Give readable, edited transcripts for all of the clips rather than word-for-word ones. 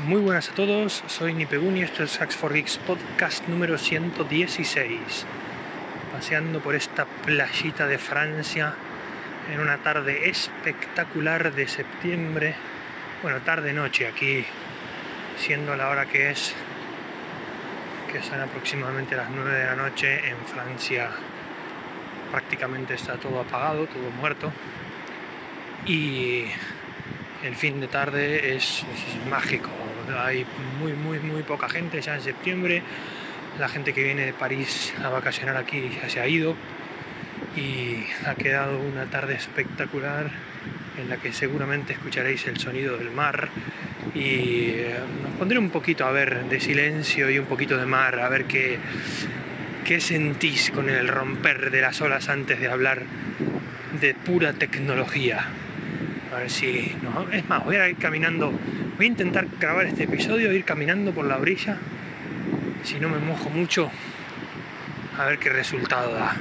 Muy buenas a todos, soy Nipeguni y esto es Hacks for Geeks podcast número 116. Paseando por esta playita de Francia en una tarde espectacular de septiembre. Bueno, tarde-noche aquí, siendo la hora que son aproximadamente las 9 de la noche en Francia. Prácticamente está todo apagado, todo muerto. Y el fin de tarde es mágico. Hay muy poca gente ya en septiembre. La gente que viene de París a vacacionar aquí ya se ha ido y ha quedado una tarde espectacular en la que seguramente escucharéis el sonido del mar y nos pondré un poquito a ver de silencio y un poquito de mar, a ver qué sentís con el romper de las olas antes de hablar de pura tecnología. A ver si... No, es más, voy a ir caminando. Voy a intentar grabar este episodio, ir caminando por la orilla. Si no me mojo mucho, a ver qué resultado da.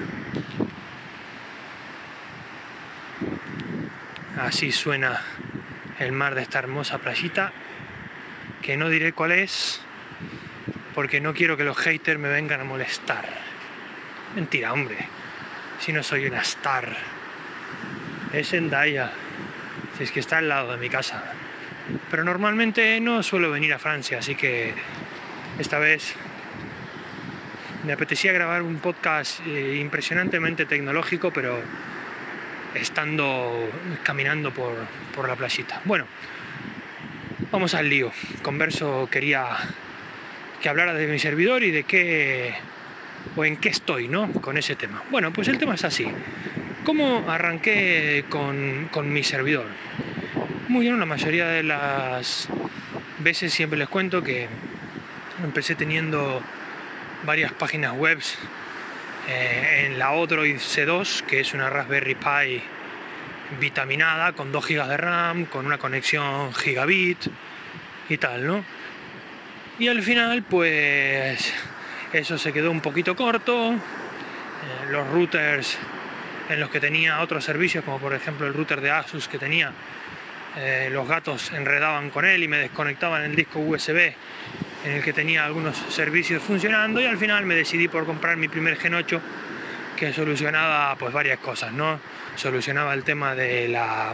Así suena el mar de esta hermosa playita, que no diré cuál es, porque no quiero que los haters me vengan a molestar. Mentira, hombre. Si no soy una star. Es Zendaya. Si es que está al lado de mi casa. Pero normalmente no suelo venir a Francia, así que esta vez me apetecía grabar un podcast impresionantemente tecnológico, pero estando caminando por la playita. Bueno, vamos al lío. Quería que hablara de mi servidor y de qué o en qué estoy, ¿no? Con ese tema. Bueno, pues el tema es así. ¿Cómo arranqué con mi servidor? Muy bien, la mayoría de las veces siempre les cuento que empecé teniendo varias páginas web en la Odroid C2, que es una Raspberry Pi vitaminada con 2 GB de RAM, con una conexión gigabit y tal, ¿no? Y al final, pues eso se quedó un poquito corto. Los routers en los que tenía otros servicios, como por ejemplo el router de Asus que tenía, los gatos enredaban con él y me desconectaban el disco USB en el que tenía algunos servicios funcionando, y al final me decidí por comprar mi primer Gen 8, que solucionaba pues varias cosas, ¿no? Solucionaba el tema de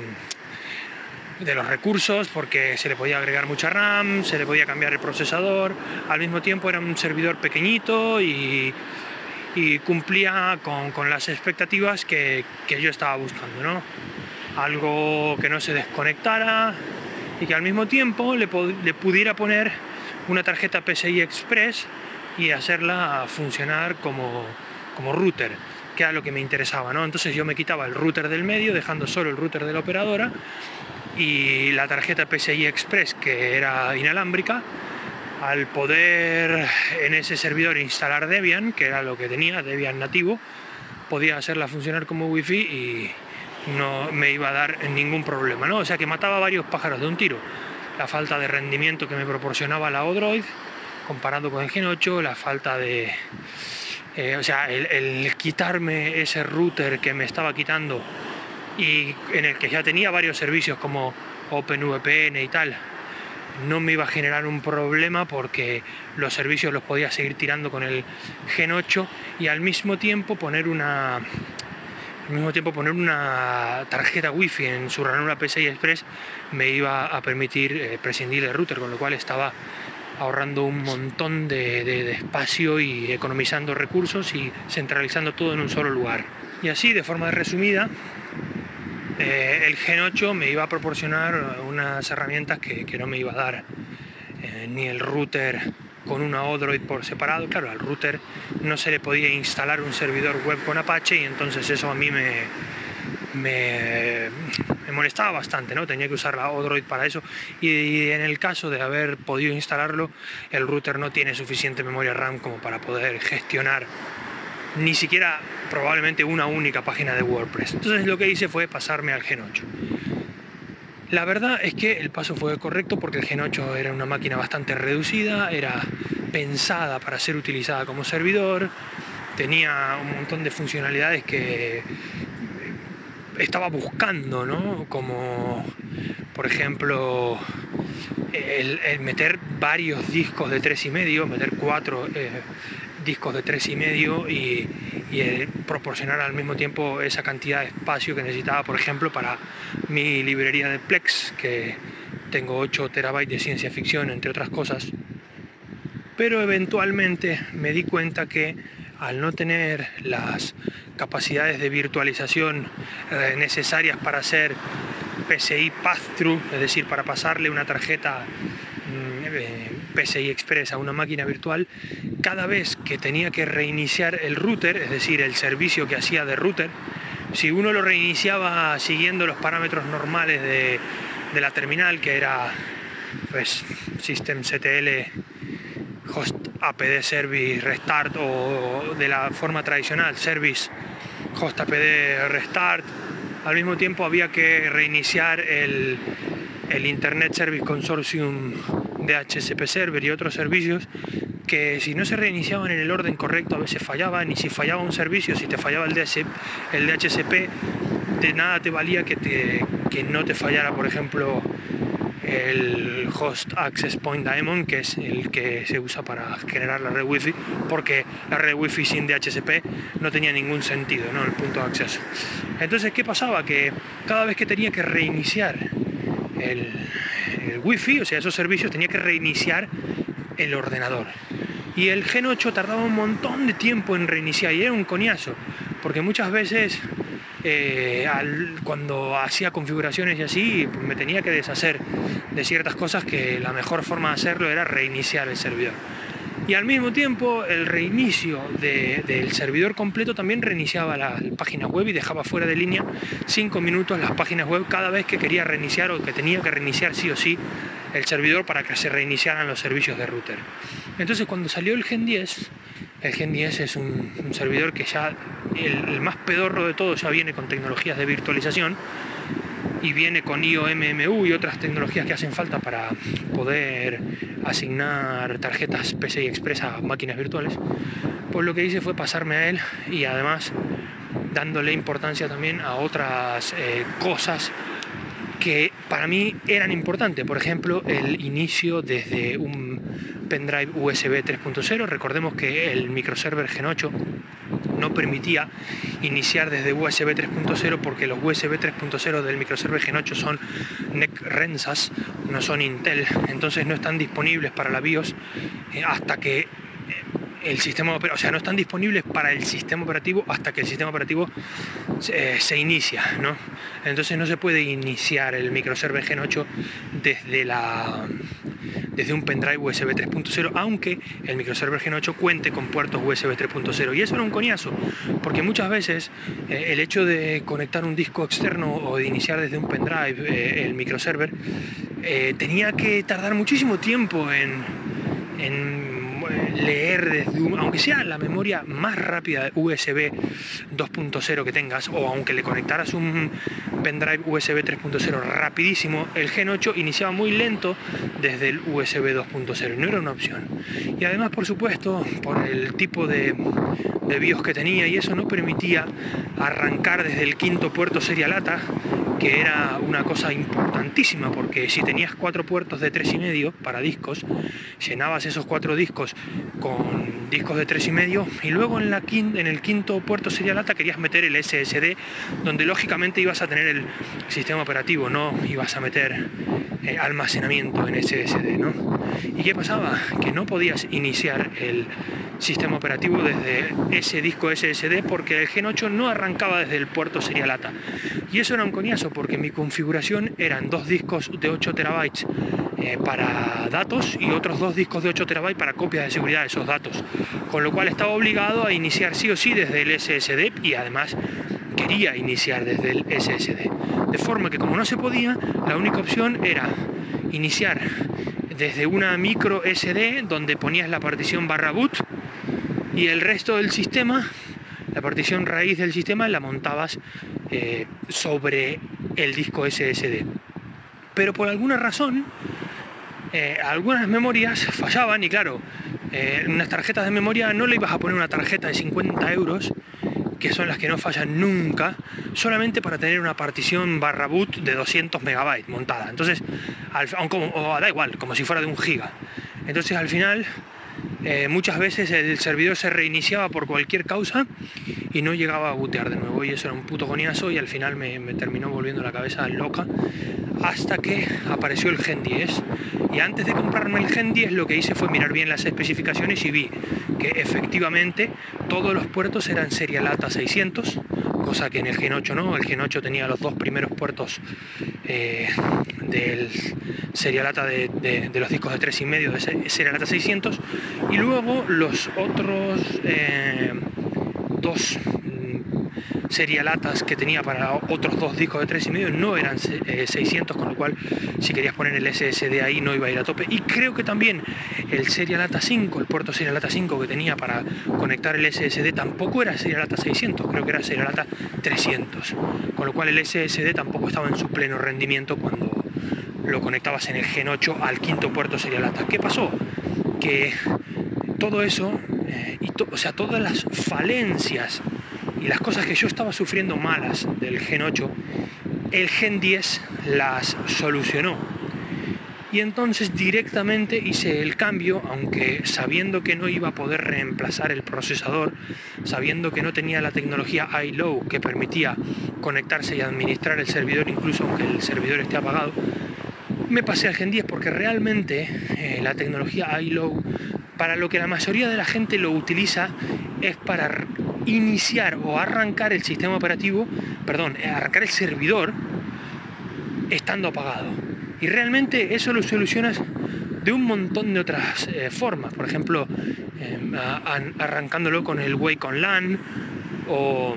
los recursos, porque se le podía agregar mucha RAM, se le podía cambiar el procesador, al mismo tiempo era un servidor pequeñito y cumplía con las expectativas que yo estaba buscando, ¿no? Algo que no se desconectara y que al mismo tiempo le pudiera poner una tarjeta PCI Express y hacerla funcionar como router, que era lo que me interesaba, ¿no? Entonces yo me quitaba el router del medio, dejando solo el router de la operadora y la tarjeta PCI Express, que era inalámbrica. Al poder en ese servidor instalar Debian, que era lo que tenía, Debian nativo, podía hacerla funcionar como Wi-Fi y no me iba a dar ningún problema, ¿no? O sea que mataba varios pájaros de un tiro. La falta de rendimiento que me proporcionaba la Odroid comparado con el Gen 8, la falta de... el quitarme ese router que me estaba quitando y en el que ya tenía varios servicios como OpenVPN y tal, no me iba a generar un problema porque los servicios los podía seguir tirando con el Gen 8 y al mismo tiempo poner una tarjeta Wi-Fi en su ranura PCI Express me iba a permitir prescindir del router, con lo cual estaba ahorrando un montón de espacio y economizando recursos y centralizando todo en un solo lugar. Y así, de forma resumida, el Gen 8 me iba a proporcionar unas herramientas que no me iba a dar ni el router con una Odroid por separado. Claro, al router no se le podía instalar un servidor web con Apache y entonces eso a mí me molestaba bastante, ¿no? Tenía que usar la Odroid para eso y en el caso de haber podido instalarlo, el router no tiene suficiente memoria RAM como para poder gestionar ni siquiera probablemente una única página de WordPress. Entonces lo que hice fue pasarme al Gen 8. La verdad es que el paso fue correcto porque el Gen 8 era una máquina bastante reducida, era pensada para ser utilizada como servidor, tenía un montón de funcionalidades que estaba buscando, ¿no? Como por ejemplo el meter varios discos de 3,5, meter 4 discos de 3,5 y proporcionar al mismo tiempo esa cantidad de espacio que necesitaba, por ejemplo, para mi librería de Plex, que tengo 8 terabytes de ciencia ficción, entre otras cosas. Pero eventualmente me di cuenta que al no tener las capacidades de virtualización necesarias para hacer PCI pass-through, es decir, para pasarle una tarjeta PCI Express a una máquina virtual, cada vez que tenía que reiniciar el router, es decir, el servicio que hacía de router, si uno lo reiniciaba siguiendo los parámetros normales de la terminal, que era pues systemctl host apd service restart, o de la forma tradicional service host apd restart, al mismo tiempo había que reiniciar el Internet Service Consortium DHCP Server y otros servicios que, si no se reiniciaban en el orden correcto, a veces fallaban, y si fallaba un servicio, si te fallaba el DHCP, de nada te valía que no te fallara, por ejemplo, el Host Access Point Daemon, que es el que se usa para generar la red Wi-Fi, porque la red Wi-Fi sin DHCP no tenía ningún sentido, ¿no? El punto de acceso. Entonces, ¿qué pasaba? Que cada vez que tenía que reiniciar el Wi-Fi, o sea, esos servicios, tenía que reiniciar el ordenador. Y el Gen 8 tardaba un montón de tiempo en reiniciar, y era un coñazo, porque muchas veces cuando hacía configuraciones y así, pues me tenía que deshacer de ciertas cosas que la mejor forma de hacerlo era reiniciar el servidor. Y al mismo tiempo el reinicio del servidor completo también reiniciaba la página web y dejaba fuera de línea 5 minutos las páginas web cada vez que quería reiniciar, o que tenía que reiniciar sí o sí el servidor para que se reiniciaran los servicios de router. Entonces, cuando salió el Gen 10, el Gen 10 es un servidor que ya, el más pedorro de todo, ya viene con tecnologías de virtualización y viene con IOMMU y otras tecnologías que hacen falta para poder asignar tarjetas PCI Express a máquinas virtuales. Pues lo que hice fue pasarme a él, y además dándole importancia también a otras cosas que para mí eran importantes. Por ejemplo, el inicio desde un pendrive USB 3.0. Recordemos que el microserver Gen 8 no permitía iniciar desde USB 3.0 porque los USB 3.0 del microserver Gen 8 son NEC Rensas, no son Intel, entonces no están disponibles para la BIOS hasta que el sistema operativo, o sea, no están disponibles para el sistema operativo hasta que el sistema operativo se inicia, ¿no? Entonces no se puede iniciar el microserver Gen 8 desde un pendrive USB 3.0, aunque el microserver Gen 8 cuente con puertos USB 3.0. Y eso era un coñazo, porque muchas veces el hecho de conectar un disco externo o de iniciar desde un pendrive el microserver tenía que tardar muchísimo tiempo en leer desde aunque sea la memoria más rápida de USB 2.0 que tengas, o aunque le conectaras un pendrive USB 3.0 rapidísimo, el Gen 8 iniciaba muy lento desde el USB 2.0 y no era una opción. Y además, por supuesto, por el tipo de BIOS que tenía, y eso no permitía arrancar desde el quinto puerto serial ATA, que era una cosa importantísima, porque si tenías 4 puertos de 3,5 para discos, llenabas esos 4 discos con discos de 3,5, y luego en el quinto puerto serial ATA querías meter el SSD, donde lógicamente ibas a tener el sistema operativo, no ibas a meter almacenamiento en SSD, ¿no? ¿Y qué pasaba? Que no podías iniciar el sistema operativo desde ese disco SSD porque el Gen 8 no arrancaba desde el puerto serial ATA. Y eso era un coñazo, porque mi configuración eran 2 discos de 8 terabytes para datos y otros 2 discos de 8 terabytes para copias de seguridad de esos datos, con lo cual estaba obligado a iniciar sí o sí desde el SSD, y además quería iniciar desde el SSD, de forma que, como no se podía, la única opción era iniciar desde una micro SD donde ponías la partición /boot, y el resto del sistema, la partición raíz del sistema, la montabas sobre el disco SSD. Pero por alguna razón algunas memorias fallaban, y claro, en unas tarjetas de memoria no le ibas a poner una tarjeta de 50 euros que son las que no fallan nunca, solamente para tener una partición barra boot de 200 megabytes montada. Entonces, da igual, como si fuera de 1 giga. Entonces al final, muchas veces el servidor se reiniciaba por cualquier causa y no llegaba a bootear de nuevo, y eso era un puto coñazo, y al final me terminó volviendo la cabeza loca hasta que apareció el Gen 10. Y antes de comprarme el Gen 10 lo que hice fue mirar bien las especificaciones y vi que efectivamente todos los puertos eran Serialata 600, cosa que en el Gen 8 no. El Gen 8 tenía los 2 primeros puertos del Serialata de los discos de 3,5 de Serialata 600, y luego los otros 2 serialatas que tenía para otros 2 discos de 3,5 no eran 600, con lo cual si querías poner el SSD ahí no iba a ir a tope. Y creo que también el Serialata 5, el puerto Serialata 5 que tenía para conectar el SSD tampoco era Serialata 600, creo que era Serialata 300, con lo cual el SSD tampoco estaba en su pleno rendimiento cuando lo conectabas en el Gen 8 al 5.º puerto Serialata. ¿Qué pasó? Que todo eso, o sea, todas las falencias y las cosas que yo estaba sufriendo malas del Gen 8, el Gen 10 las solucionó. Y entonces directamente hice el cambio, aunque sabiendo que no iba a poder reemplazar el procesador, sabiendo que no tenía la tecnología iLow que permitía conectarse y administrar el servidor incluso aunque el servidor esté apagado, me pasé al Gen 10 porque realmente la tecnología iLow, para lo que la mayoría de la gente lo utiliza, es para iniciar o arrancar el sistema operativo, arrancar el servidor estando apagado. Y realmente eso lo solucionas de un montón de otras formas. Por ejemplo, arrancándolo con el Wake on LAN o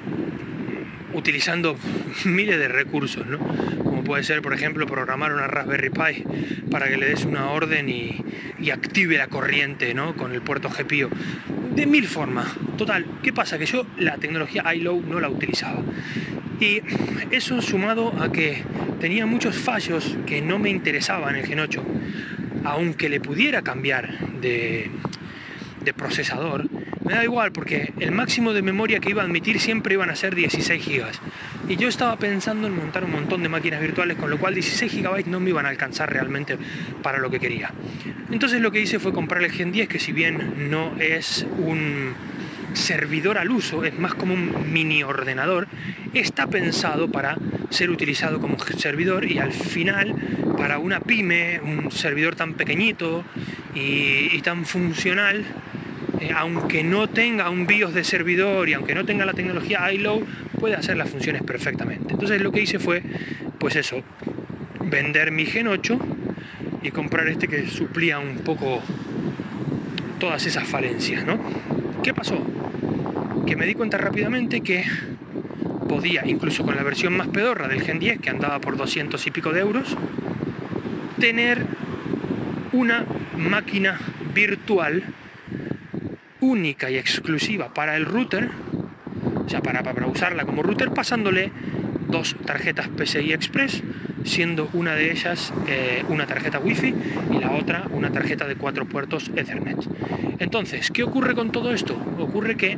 utilizando miles de recursos, ¿no? Como puede ser, por ejemplo, programar una Raspberry Pi para que le des una orden y active la corriente, ¿no? Con el puerto GPIO. De 1000 formas. Total, ¿qué pasa? Que yo la tecnología iLow no la utilizaba. Y eso sumado a que tenía muchos fallos que no me interesaban en el Gen 8, aunque le pudiera cambiar de procesador, me da igual porque el máximo de memoria que iba a admitir siempre iban a ser 16 gigas. Y yo estaba pensando en montar un montón de máquinas virtuales, con lo cual 16 gigabytes no me iban a alcanzar realmente para lo que quería. Entonces lo que hice fue comprar el Gen 10, que si bien no es un servidor al uso, es más como un mini ordenador, está pensado para ser utilizado como servidor, y al final para una pyme, un servidor tan pequeñito y tan funcional, aunque no tenga un BIOS de servidor y aunque no tenga la tecnología iLow, puede hacer las funciones perfectamente. Entonces lo que hice fue, pues eso, vender mi Gen 8 y comprar este que suplía un poco todas esas falencias, ¿no? ¿Qué pasó? Que me di cuenta rápidamente que podía, incluso con la versión más pedorra del Gen 10, que andaba por 200 y pico de euros, tener una máquina virtual única y exclusiva para el router, o sea, para usarla como router, pasándole 2 tarjetas PCI Express, siendo una de ellas una tarjeta Wi-Fi y la otra una tarjeta de 4 puertos Ethernet. Entonces, ¿qué ocurre con todo esto? Ocurre que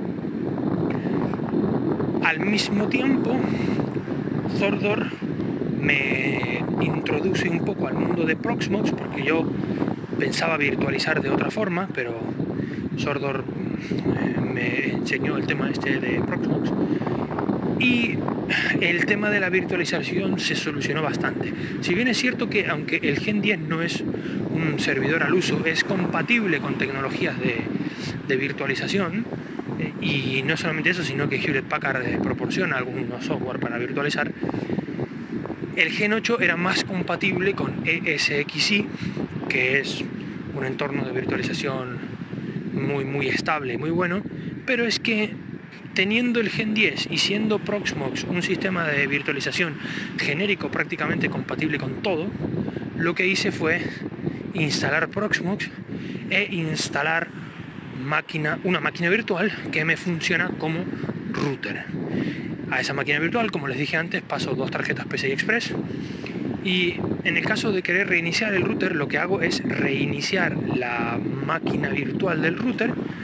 al mismo tiempo Zordor me introduce un poco al mundo de Proxmox, porque yo pensaba virtualizar de otra forma, pero Zordor me enseñó el tema este de Proxmox y el tema de la virtualización se solucionó bastante. Si bien es cierto que aunque el Gen 10 no es un servidor al uso, es compatible con tecnologías de virtualización, y no solamente eso, sino que Hewlett Packard proporciona algunos software para virtualizar, el Gen 8 era más compatible con ESXi, que es un entorno de virtualización muy estable y muy bueno, pero es que teniendo el Gen 10 y siendo Proxmox un sistema de virtualización genérico prácticamente compatible con todo, lo que hice fue instalar Proxmox e instalar una máquina virtual que me funciona como router. A esa máquina virtual, como les dije antes, paso 2 tarjetas PCI Express, y en el caso de querer reiniciar el router, lo que hago es reiniciar la máquina virtual del router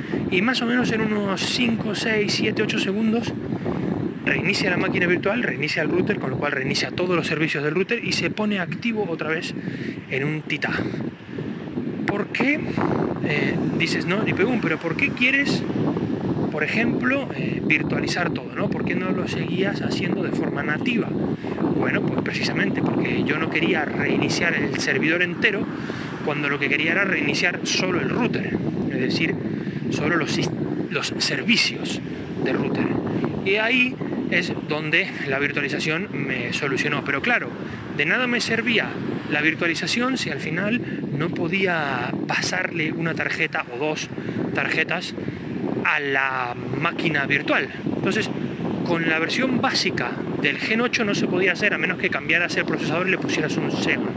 y más o menos en unos 5, 6, 7, 8 segundos reinicia la máquina virtual, reinicia el router, con lo cual reinicia todos los servicios del router y se pone activo otra vez en un titá. ¿Por qué? Dices, no, Nipegún, pero ¿por qué quieres, por ejemplo, virtualizar todo, ¿no? ¿Por qué no lo seguías haciendo de forma nativa? Bueno, pues precisamente porque yo no quería reiniciar el servidor entero cuando lo que quería era reiniciar solo el router, es decir, solo los servicios del router. Y ahí es donde la virtualización me solucionó. Pero claro, de nada me servía la virtualización si al final no podía pasarle una tarjeta o dos tarjetas a la máquina virtual. Entonces, con la versión básica del Gen 8 no se podía hacer a menos que cambiaras el procesador y le pusieras un Xeon.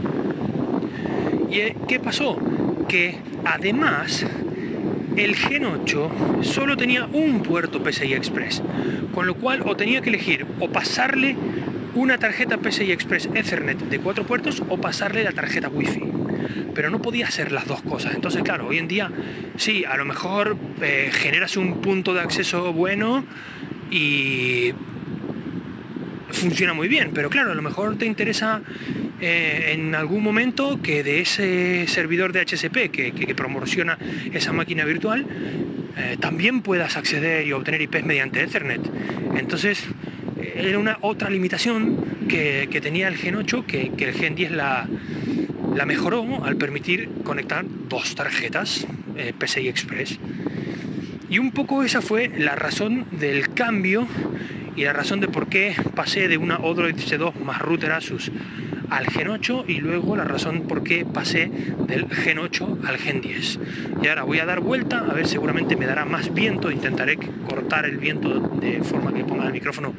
¿Y qué pasó? Que además el Gen 8 solo tenía un puerto PCI Express, con lo cual o tenía que elegir o pasarle una tarjeta PCI Express Ethernet de 4 puertos o pasarle la tarjeta Wi-Fi. Pero no podía hacer las dos cosas. Entonces, claro, hoy en día sí, a lo mejor generas un punto de acceso bueno y funciona muy bien, pero claro, a lo mejor te interesa en algún momento que de ese servidor de HCP que promociona esa máquina virtual también puedas acceder y obtener IPs mediante Ethernet. Entonces era una otra limitación que tenía el Gen 8 que el Gen 10 la mejoró al permitir conectar dos tarjetas PCI Express. Y un poco esa fue la razón del cambio y la razón de por qué pasé de una Odroid C2 más router Asus al Gen 8 y luego la razón por qué pasé del Gen 8 al Gen 10. Y ahora voy a dar vuelta, a ver, seguramente me dará más viento, intentaré cortar el viento de forma que ponga el micrófono,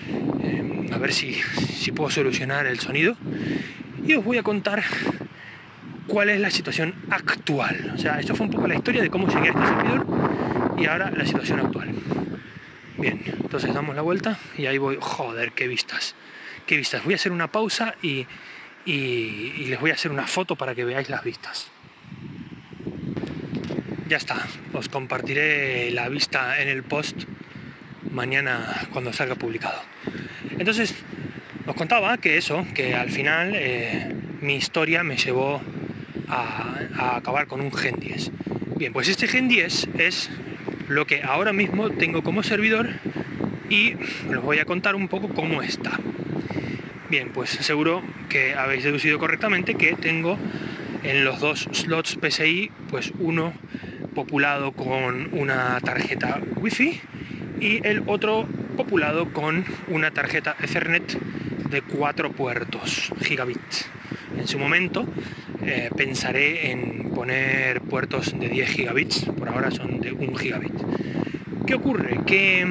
a ver si puedo solucionar el sonido. Y os voy a contar cuál es la situación actual. O sea, esto fue un poco la historia de cómo llegué a este servidor y ahora la situación actual. Bien, entonces damos la vuelta y ahí voy. Joder, qué vistas. Qué vistas. Voy a hacer una pausa y les voy a hacer una foto para que veáis las vistas. Ya está. Os compartiré la vista en el post mañana cuando salga publicado. Entonces, os contaba que eso, que al final mi historia me llevó a acabar con un Gen 10. Bien, pues este Gen 10 es lo que ahora mismo tengo como servidor y os voy a contar un poco cómo está. Bien, pues seguro que habéis deducido correctamente que tengo en los dos slots PCI pues uno populado con una tarjeta Wi-Fi y el otro populado con una tarjeta Ethernet de 4 puertos gigabit. En su momento pensaré en poner puertos de 10 gigabits, por ahora son de 1 gigabit. ¿Qué ocurre? Que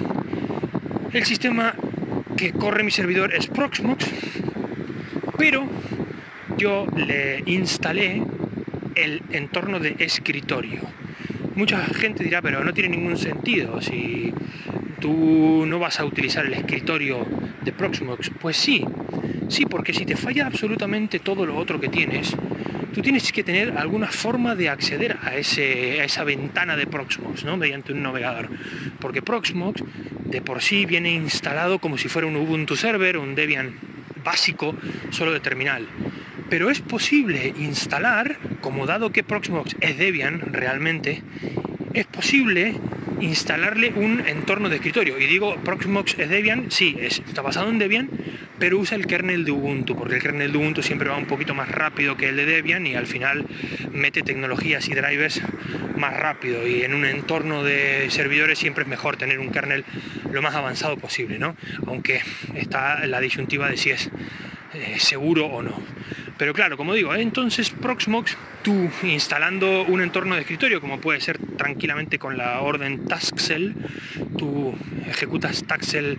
el sistema que corre mi servidor es Proxmox, pero yo le instalé el entorno de escritorio. Mucha gente dirá, pero no tiene ningún sentido si tú no vas a utilizar el escritorio de Proxmox. Pues sí, porque si te falla absolutamente todo lo otro que tienes, tú tienes que tener alguna forma de acceder a esa ventana de Proxmox, ¿no? Mediante un navegador. Porque Proxmox de por sí viene instalado como si fuera un Ubuntu Server, un Debian básico, solo de terminal. Pero es posible instalar, como dado que Proxmox es Debian realmente, es posible instalarle un entorno de escritorio. Y digo, Proxmox es Debian, sí, está basado en Debian, pero usa el kernel de Ubuntu, porque el kernel de Ubuntu siempre va un poquito más rápido que el de Debian y al final mete tecnologías y drivers más rápido, y en un entorno de servidores siempre es mejor tener un kernel lo más avanzado posible, ¿no? Aunque está la disyuntiva de si es seguro o no. Pero claro, como digo, entonces Proxmox, tú instalando un entorno de escritorio, como puede ser tranquilamente con la orden taskcell, tú ejecutas taskcell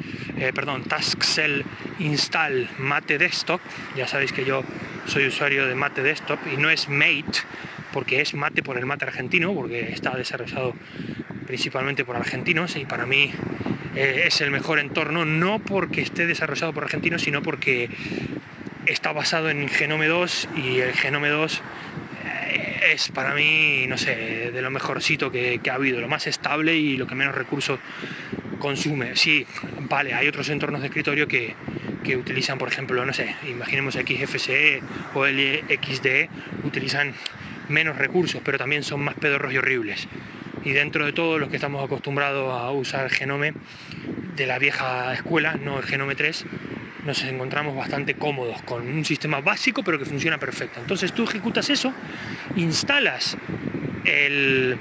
install mate desktop. Ya sabéis que yo soy usuario de mate desktop y no es mate, porque es mate por el mate argentino, porque está desarrollado principalmente por argentinos y para mí es el mejor entorno, no porque esté desarrollado por argentinos, sino porque está basado en Genome 2 y el Genome 2 es para mí, no sé, de lo mejorcito que ha habido, lo más estable y lo que menos recursos consume. Sí, vale, hay otros entornos de escritorio que utilizan, por ejemplo, no sé, imaginemos XFCE o LXDE, utilizan menos recursos, pero también son más pedorros y horribles. Y dentro de todo, los que estamos acostumbrados a usar Genome de la vieja escuela, no el Genome 3, nos encontramos bastante cómodos con un sistema básico pero que funciona perfecto. Entonces tú ejecutas eso, instalas el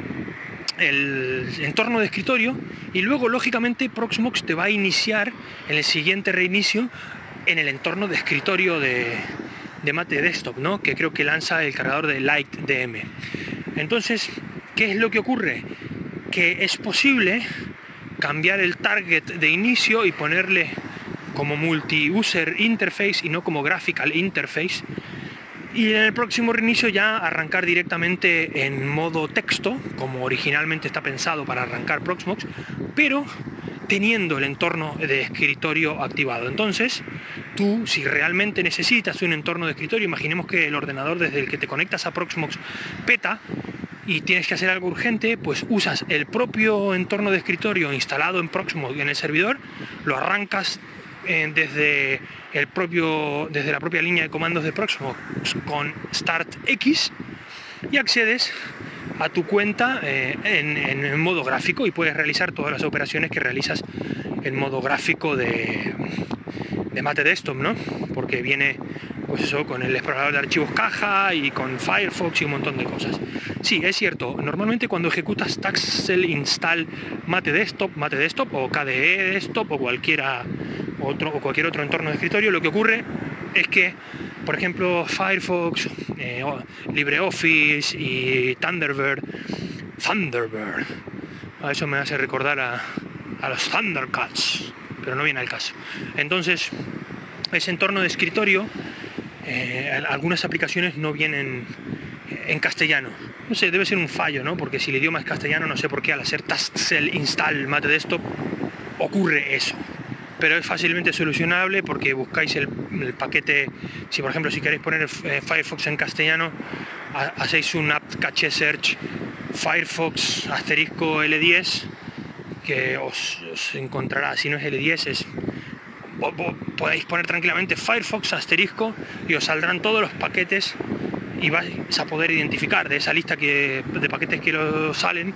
entorno de escritorio y luego lógicamente Proxmox te va a iniciar en el siguiente reinicio en el entorno de escritorio de Mate Desktop, ¿no? Que creo que lanza el cargador de LightDM. Entonces, ¿qué es lo que ocurre? Que es posible cambiar el target de inicio y ponerle como multi-user interface y no como graphical interface, y en el próximo reinicio ya arrancar directamente en modo texto, como originalmente está pensado para arrancar Proxmox, pero teniendo el entorno de escritorio activado. Entonces, tú, si realmente necesitas un entorno de escritorio, imaginemos que el ordenador desde el que te conectas a Proxmox peta y tienes que hacer algo urgente, pues usas el propio entorno de escritorio instalado en Proxmox en el servidor, lo arrancas desde la propia línea de comandos de Proxmox con Start X y accedes a tu cuenta en modo gráfico y puedes realizar todas las operaciones que realizas en modo gráfico de Mate Desktop, ¿no? Porque viene, pues eso, con el explorador de archivos caja y con Firefox y un montón de cosas. Sí, es cierto, normalmente cuando ejecutas taxel install Mate Desktop o KDE Desktop o cualquier otro entorno de escritorio, lo que ocurre es que, por ejemplo, Firefox, LibreOffice y Thunderbird, a eso me hace recordar a los Thundercats, pero no viene al caso. Entonces, ese entorno de escritorio, algunas aplicaciones no vienen en castellano. No sé, debe ser un fallo, ¿no? Porque si el idioma es castellano, no sé por qué al hacer taxel install Mate Desktop ocurre eso. Pero es fácilmente solucionable porque buscáis el paquete. Si por ejemplo si queréis poner Firefox en castellano, hacéis un apt cache search Firefox asterisco L10, que os encontrará, si no es L10 podéis poner tranquilamente Firefox asterisco y os saldrán todos los paquetes y vais a poder identificar de esa lista de paquetes que os salen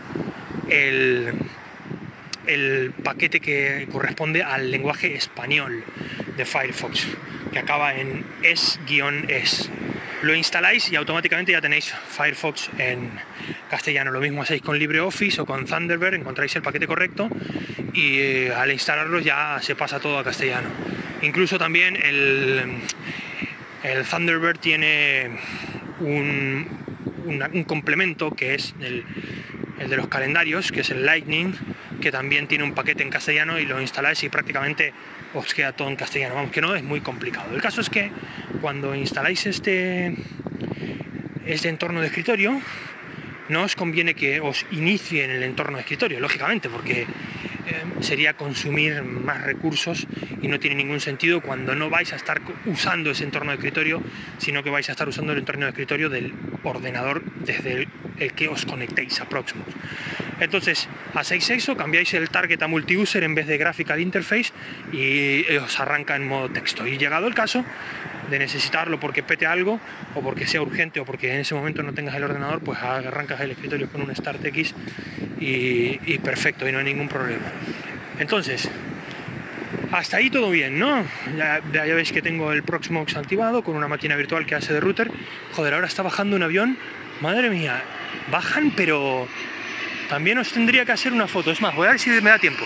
el paquete que corresponde al lenguaje español de Firefox, que acaba en es-es. Lo instaláis y automáticamente ya tenéis Firefox en castellano. Lo mismo hacéis con LibreOffice o con Thunderbird, encontráis el paquete correcto y al instalarlo ya se pasa todo a castellano. Incluso también el Thunderbird tiene un complemento que es el de los calendarios, que es el Lightning, que también tiene un paquete en castellano y lo instaláis y prácticamente os queda todo en castellano. Vamos, que no es muy complicado. El caso es que cuando instaláis este entorno de escritorio, no os conviene que os inicie en el entorno de escritorio, lógicamente, porque sería consumir más recursos y no tiene ningún sentido cuando no vais a estar usando ese entorno de escritorio, sino que vais a estar usando el entorno de escritorio del ordenador desde el que os conectéis a Proxmox. Entonces, hacéis eso, cambiáis el target a multi-user en vez de graphical interface y os arranca en modo texto. Y llegado el caso de necesitarlo porque pete algo o porque sea urgente o porque en ese momento no tengas el ordenador, pues arrancas el escritorio con un Start X y perfecto, y no hay ningún problema. Entonces, hasta ahí todo bien, ¿no? Ya veis que tengo el Proxmox activado con una máquina virtual que hace de router. Joder, ahora está bajando un avión. Madre mía, bajan, pero también os tendría que hacer una foto. Es más, voy a ver si me da tiempo.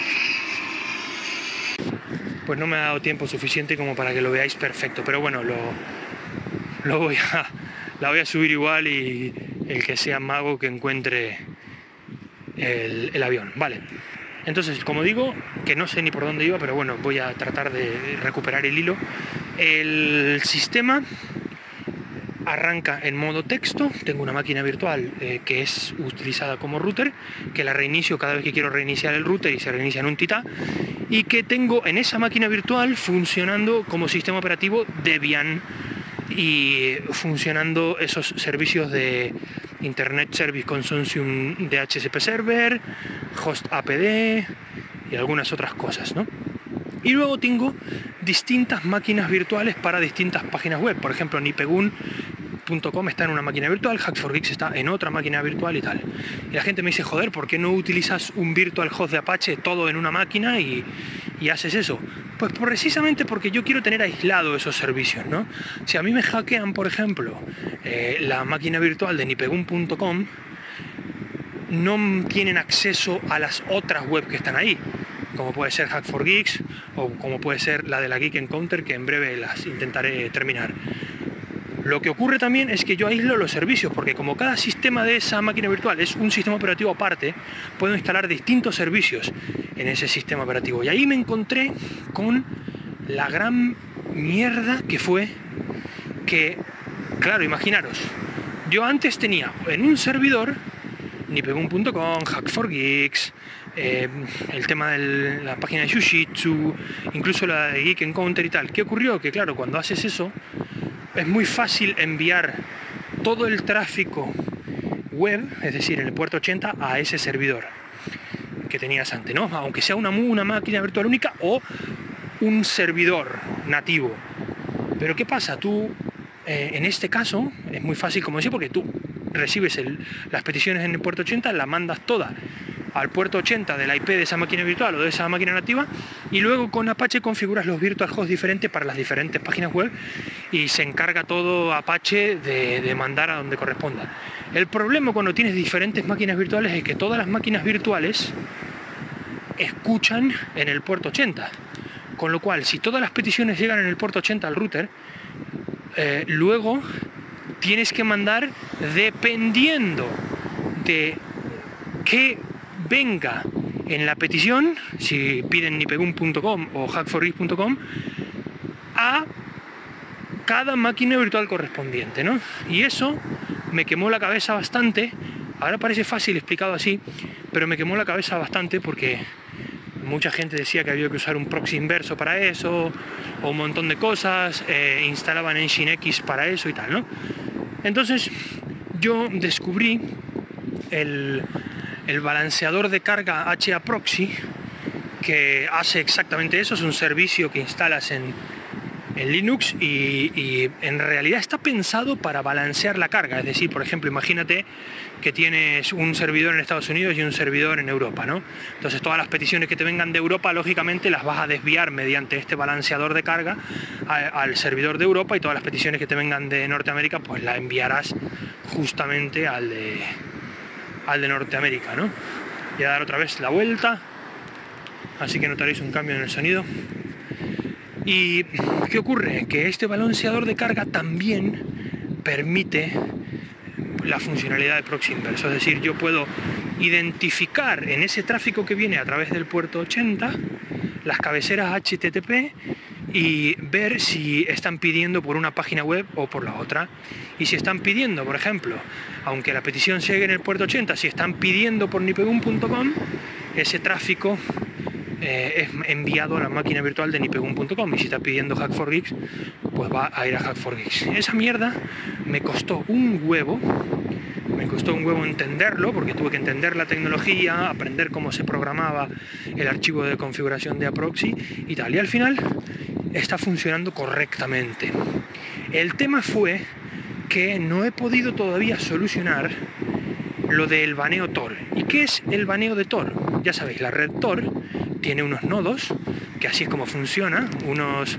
Pues no me ha dado tiempo suficiente como para que lo veáis perfecto, pero bueno, la voy a subir igual y el que sea mago que encuentre el avión. Vale, entonces, como digo, que no sé ni por dónde iba, pero bueno, voy a tratar de recuperar el hilo. El sistema arranca en modo texto. Tengo una máquina virtual que es utilizada como router, que la reinicio cada vez que quiero reiniciar el router y se reinicia en un titá, y que tengo en esa máquina virtual funcionando como sistema operativo Debian y funcionando esos servicios de Internet Service Consortium DHCP Server, Host APD y algunas otras cosas, ¿no? Y luego tengo distintas máquinas virtuales para distintas páginas web. Por ejemplo, nipegun.com está en una máquina virtual, Hack4Geeks está en otra máquina virtual y tal. Y la gente me dice, joder, ¿por qué no utilizas un virtual host de Apache todo en una máquina y haces eso? Pues precisamente porque yo quiero tener aislado esos servicios, ¿no? Si a mí me hackean, por ejemplo, la máquina virtual de nipegun.com, no tienen acceso a las otras webs que están ahí, como puede ser Hack4Geeks o como puede ser la de la Geek Encounter, que en breve las intentaré terminar. Lo que ocurre también es que yo aíslo los servicios, porque como cada sistema de esa máquina virtual es un sistema operativo aparte, puedo instalar distintos servicios en ese sistema operativo. Y ahí me encontré con la gran mierda que fue que, claro, imaginaros, yo antes tenía en un servidor nipegun.com, Hack4Geeks, el tema de la página de Shujitsu, incluso la de Geek Encounter y tal. ¿Qué ocurrió? Que claro, cuando haces eso, es muy fácil enviar todo el tráfico web, es decir, en el puerto 80, a ese servidor que tenías antes, ¿no? Aunque sea una máquina virtual única o un servidor nativo. Pero ¿qué pasa? Tú, en este caso, es muy fácil, como decía, porque tú recibes las peticiones en el puerto 80, las mandas todas al puerto 80 de la IP de esa máquina virtual o de esa máquina nativa, y luego con Apache configuras los virtual hosts diferentes para las diferentes páginas web y se encarga todo Apache de mandar a donde corresponda. El problema cuando tienes diferentes máquinas virtuales es que todas las máquinas virtuales escuchan en el puerto 80, con lo cual si todas las peticiones llegan en el puerto 80 al router, luego tienes que mandar, dependiendo de qué venga en la petición, si piden nipegun.com o hack4geeks.com, a cada máquina virtual correspondiente, ¿no? Y eso me quemó la cabeza bastante. Ahora parece fácil explicado así, pero me quemó la cabeza bastante porque mucha gente decía que había que usar un proxy inverso para eso, o un montón de cosas, instalaban Nginx para eso y tal, ¿no? Entonces yo descubrí el balanceador de carga HAProxy, que hace exactamente eso. Es un servicio que instalas en Linux y en realidad está pensado para balancear la carga. Es decir, por ejemplo, imagínate que tienes un servidor en Estados Unidos y un servidor en Europa, ¿no? Entonces todas las peticiones que te vengan de Europa, lógicamente las vas a desviar mediante este balanceador de carga al servidor de Europa, y todas las peticiones que te vengan de Norteamérica pues las enviarás justamente al de Norteamérica, ¿no? Voy a dar otra vez la vuelta, así que notaréis un cambio en el sonido. ¿Y qué ocurre? Que este balanceador de carga también permite la funcionalidad de proxy inverso. Es decir, yo puedo identificar en ese tráfico que viene a través del puerto 80 las cabeceras HTTP y ver si están pidiendo por una página web o por la otra. Y si están pidiendo, por ejemplo, aunque la petición llegue en el puerto 80, si están pidiendo por nipegun.com, ese tráfico es enviado a la máquina virtual de nipegun.com, y si está pidiendo Hack4Geeks, pues va a ir a Hack4Geeks. Esa mierda me costó un huevo. Me costó un huevo entenderlo, porque tuve que entender la tecnología, aprender cómo se programaba el archivo de configuración de Aproxy y tal. Y al final está funcionando correctamente. El tema fue que no he podido todavía solucionar lo del baneo Tor. ¿Y qué es el baneo de Tor? Ya sabéis, la red Tor tiene unos nodos, que así es como funciona, unos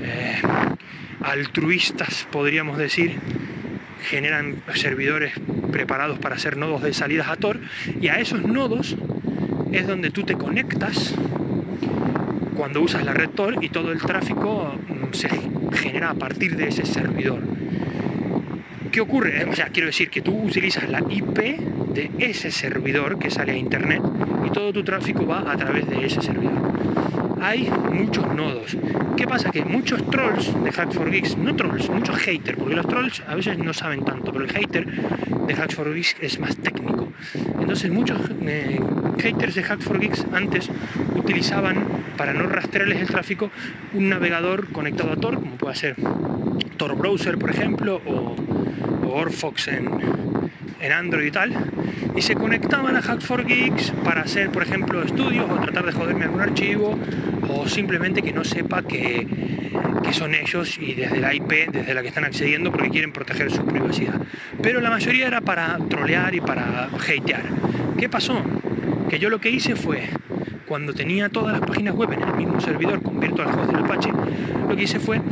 altruistas, podríamos decir, generan servidores preparados para ser nodos de salidas a Tor, y a esos nodos es donde tú te conectas cuando usas la red Tor, y todo el tráfico se genera a partir de ese servidor. ¿Qué ocurre? O sea, quiero decir que tú utilizas la IP de ese servidor que sale a internet, y todo tu tráfico va a través de ese servidor. Hay muchos nodos. ¿Qué pasa? Que muchos trolls de Hack4Geeks, no trolls, muchos haters, porque los trolls a veces no saben tanto, pero el hater de Hack4Geeks es más técnico. Entonces muchos haters de Hack4Geeks antes utilizaban, para no rastrearles el tráfico, un navegador conectado a Tor, como puede ser Tor Browser, por ejemplo, o Orfox en Android y tal, y se conectaban a Hack4Geeks para hacer, por ejemplo, estudios o tratar de joderme algún archivo, o simplemente que no sepa que son ellos y desde la IP desde la que están accediendo porque quieren proteger su privacidad. Pero la mayoría era para trolear y para hatear. ¿Qué pasó? Que yo lo que hice fue, cuando tenía todas las páginas web en el mismo servidor con VirtualHost del Apache, lo que hice fue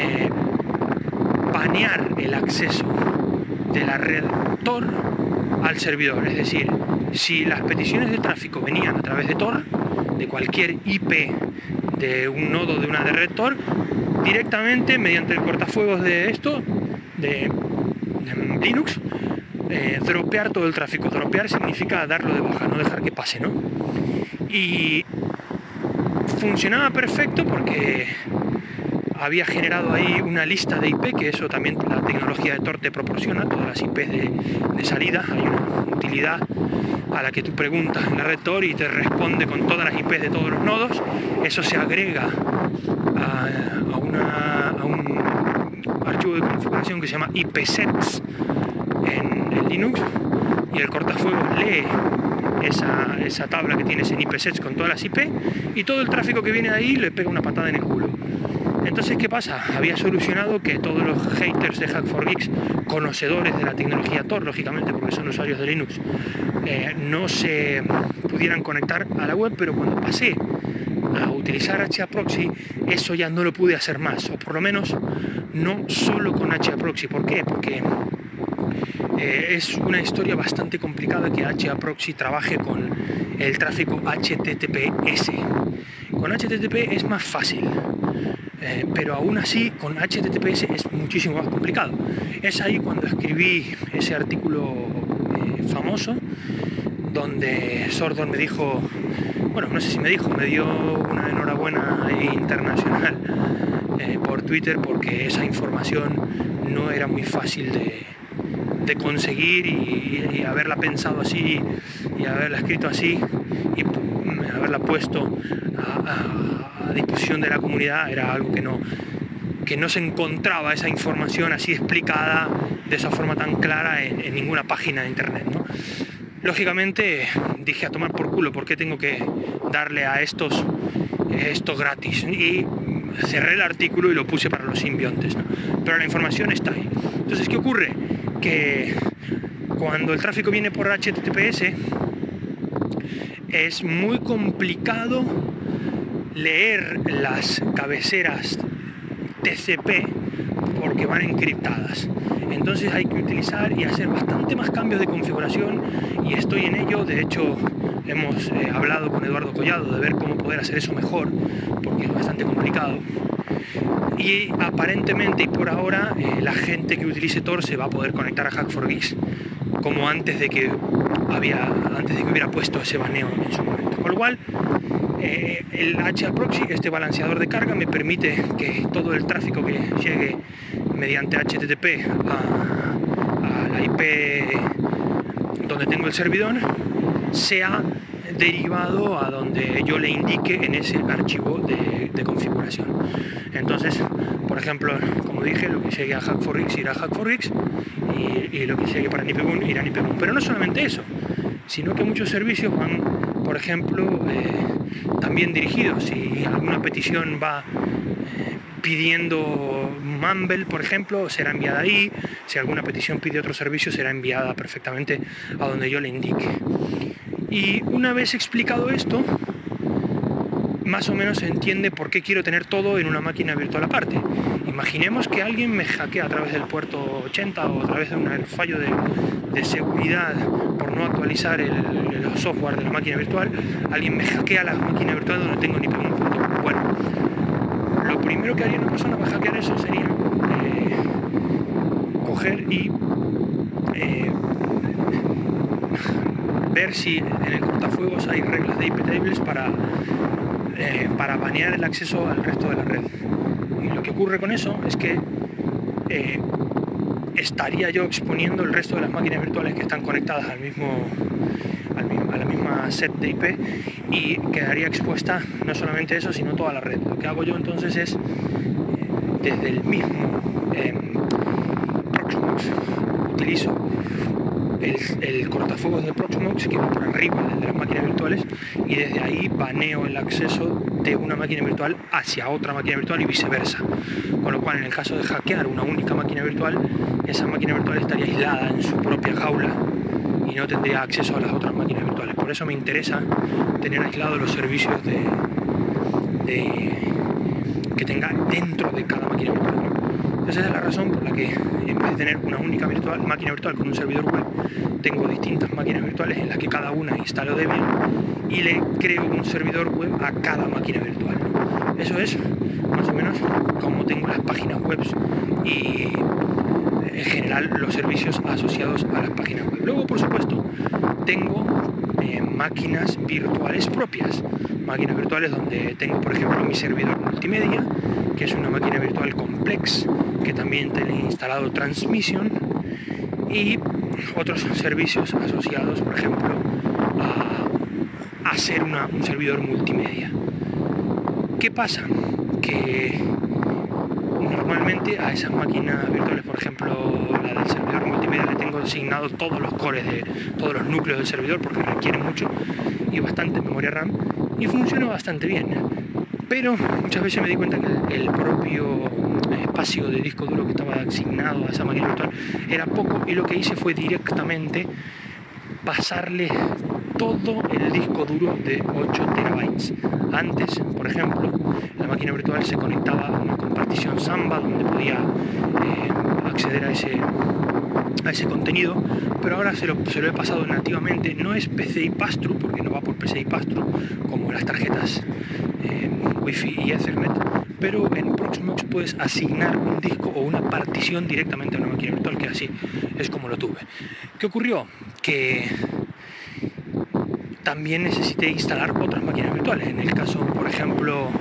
banear el acceso de la red Tor al servidor. Es decir, si las peticiones de tráfico venían a través de Tor, de cualquier IP de un nodo de una red Tor, directamente mediante el cortafuegos de esto, de Linux, dropear todo el tráfico. Dropear significa darlo de baja, no dejar que pase, ¿no? Y funcionaba perfecto porque había generado ahí una lista de IP, que eso también la tecnología de Tor te proporciona, todas las IPs de salida. Hay una utilidad a la que tú preguntas en la red Tor y te responde con todas las IPs de todos los nodos. Eso se agrega a un archivo de configuración que se llama ipsets en Linux, y el cortafuegos lee esa tabla que tienes en ipsets con todas las IP, y todo el tráfico que viene de ahí le pega una patada en el culo. Entonces, ¿qué pasa? Había solucionado que todos los haters de Hack4Geeks, conocedores de la tecnología Tor, lógicamente, porque son usuarios de Linux, no se pudieran conectar a la web, pero cuando pasé a utilizar HAProxy, eso ya no lo pude hacer más, o por lo menos no solo con HAProxy. ¿Por qué? Porque es una historia bastante complicada que HAProxy trabaje con el tráfico HTTPS. Con HTTP es más fácil, pero aún así con HTTPS es muchísimo más complicado. Es ahí cuando escribí ese artículo famoso donde Sordon me dijo, bueno, no sé si me dijo, me dio una enhorabuena internacional por Twitter, porque esa información no era muy fácil de conseguir, y haberla pensado así y haberla escrito así y haberla puesto a disposición de la comunidad era algo que no se encontraba esa información así explicada de esa forma tan clara en ninguna página de internet, ¿no? Lógicamente dije, a tomar por culo, ¿por qué tengo que darle a esto gratis? Y cerré el artículo y lo puse para los simbiontes, ¿no? Pero la información está ahí. Entonces, ¿qué ocurre? Que cuando el tráfico viene por HTTPS es muy complicado leer las cabeceras TCP porque van encriptadas. Entonces hay que utilizar y hacer bastante más cambios de configuración, y estoy en ello. De hecho, hemos hablado con Eduardo Collado de ver cómo poder hacer eso mejor, porque es bastante complicado. Y aparentemente y por ahora la gente que utilice Tor se va a poder conectar a Hack4Geeks como antes de que hubiera puesto ese baneo en su momento. Con lo cual, el HAProxy, este balanceador de carga, me permite que todo el tráfico que llegue mediante HTTP a la IP donde tengo el servidor sea derivado a donde yo le indique en ese archivo de configuración. Entonces, por ejemplo, como dije, lo que llegue a Hack4Geeks irá a Hack4Geeks, y lo que llegue para Nipegun irá a Nipegun. Pero no solamente eso, sino que muchos servicios van, por ejemplo, también dirigidos. Si alguna petición va pidiendo Mumble, por ejemplo, será enviada ahí. Si alguna petición pide otro servicio, será enviada perfectamente a donde yo le indique. Y una vez explicado esto, más o menos se entiende por qué quiero tener todo en una máquina virtual aparte. Imaginemos que alguien me hackea a través del puerto 80 o a través de un fallo de seguridad por no actualizar el software de la máquina virtual. Alguien me hackea la máquina virtual donde tengo Nipegun.com. Bueno, lo primero que haría una persona para hackear eso sería coger y ver si en el cortafuegos hay reglas de IP tables para banear el acceso al resto de la red. Y lo que ocurre con eso es que estaría yo exponiendo el resto de las máquinas virtuales que están conectadas a la misma set de IP, y quedaría expuesta no solamente eso, sino toda la red. Lo que hago yo entonces es, desde el mismo Proxmox, utilizo el cortafuegos de Proxmox que va por arriba de las máquinas virtuales, y desde ahí baneo el acceso de una máquina virtual hacia otra máquina virtual y viceversa. Con lo cual, en el caso de hackear una única máquina virtual, esa máquina virtual estaría aislada en su propia jaula y no tendría acceso a las otras máquinas virtuales. Por eso me interesa tener aislados los servicios que tenga dentro de cada máquina virtual. Entonces esa es la razón por la que, en vez de tener una única máquina virtual con un servidor web, tengo distintas máquinas virtuales en las que cada una instalo Debian y le creo un servidor web a cada máquina virtual. Eso es más o menos como tengo las páginas web y en general los servicios asociados a las páginas web. Luego, por supuesto, tengo máquinas virtuales propias. Máquinas virtuales donde tengo, por ejemplo, mi servidor multimedia, que es una máquina virtual complex, que también tiene instalado Transmission, y otros servicios asociados, por ejemplo, a ser un servidor multimedia. ¿Qué pasa? Que normalmente a esas máquinas virtuales, por ejemplo, la del servidor multimedia, le tengo asignado todos los cores de todos los núcleos del servidor porque requiere mucho y bastante memoria RAM, y funciona bastante bien. Pero muchas veces me di cuenta que el propio espacio de disco duro que estaba asignado a esa máquina virtual era poco, y lo que hice fue directamente pasarle todo el disco duro de 8 terabytes. Antes, por ejemplo, la máquina virtual se conectaba a una compartición Samba donde podía acceder a ese contenido, pero ahora se lo he pasado nativamente. No es PCI Pass-Through, porque no va por PCI Pass-Through como las tarjetas Wi-Fi y Ethernet, pero en Proxmox puedes asignar un disco o una partición directamente a una máquina virtual, que así es como lo tuve. ¿Qué ocurrió? Que también necesité instalar otras máquinas virtuales. En el caso, por ejemplo,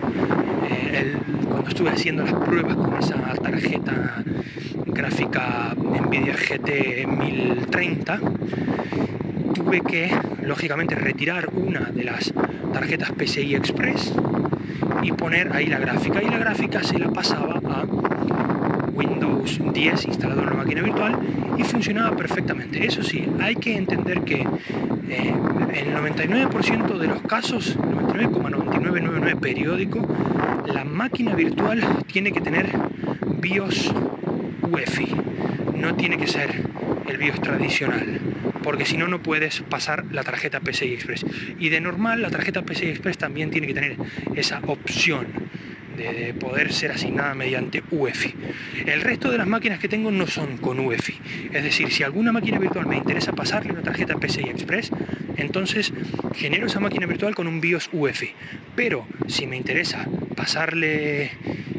cuando estuve haciendo las pruebas con esa tarjeta gráfica Nvidia GT 1030, tuve que, lógicamente, retirar una de las tarjetas PCI Express y poner ahí la gráfica, y la gráfica se la pasaba a Windows 10 instalado en una máquina virtual y funcionaba perfectamente. Eso sí, hay que entender que en el 99% de los casos, 99,9999 periódico, la máquina virtual tiene que tener BIOS UEFI, no tiene que ser el BIOS tradicional, porque si no, no puedes pasar la tarjeta PCI Express. Y de normal, la tarjeta PCI Express también tiene que tener esa opción de poder ser asignada mediante UEFI. El resto de las máquinas que tengo no son con UEFI. Es decir, si alguna máquina virtual me interesa pasarle una tarjeta PCI Express, entonces genero esa máquina virtual con un BIOS UEFI. Pero si me interesa pasarle...